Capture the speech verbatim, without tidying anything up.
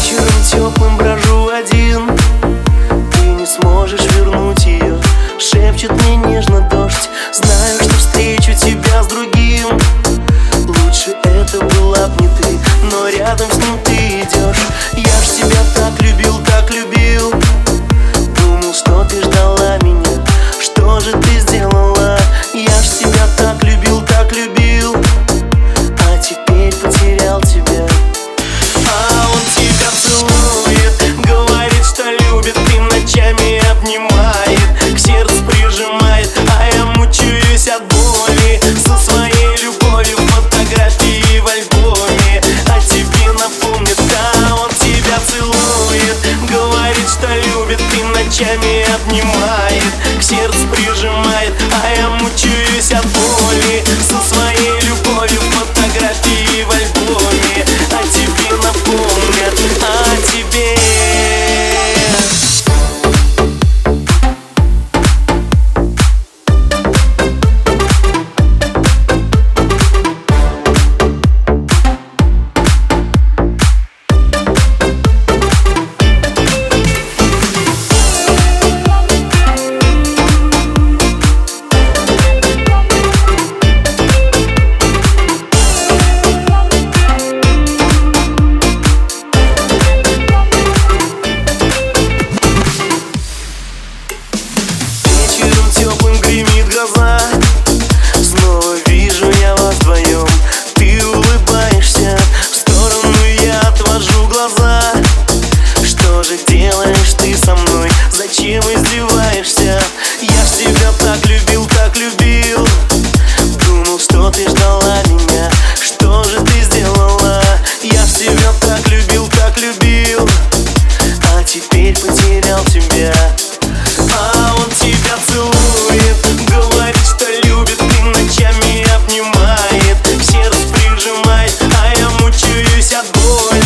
Вечером теплым брожу один, ты не сможешь вернуть ее. Шепчет мне нежно дождь, знаю, что встречу тебя с другим. Лучше это была б не ты, но рядом с ним ты идешь. Я ж тебя так любил, так любил. Думал, что ты ждала меня, что же ты сделала? Я ж тебя так любил, так любил, а теперь потерял тебя. А он тебя целует, говорит, что любит, и ночами обнимает, к сердцу прижимает, а я мучаюсь от боли. Со своей любовью фотографии в альбоме о тебе напомнит. Да, он тебя целует, говорит, что любит, и ночами обнимает, к сердцу прижимает, а я мучаюсь от боли. Со своей любовью фотографии в альбоме о тебе напомнят, о тебе. Теплым гремит гроза, снова вижу я вас вдвоем. Ты улыбаешься, в сторону я отвожу глаза. Что же делаешь ты со мной? Зачем издеваешься? Я ж тебя так любил, так любил. Думал, что ты ждала меня, что же ты сделала? Я ж тебя так любил, так любил, а теперь потерял тебя. А он тебя целует, говорит, что любит, и ночами обнимает, к сердцу прижимает, а я мучаюсь от боли.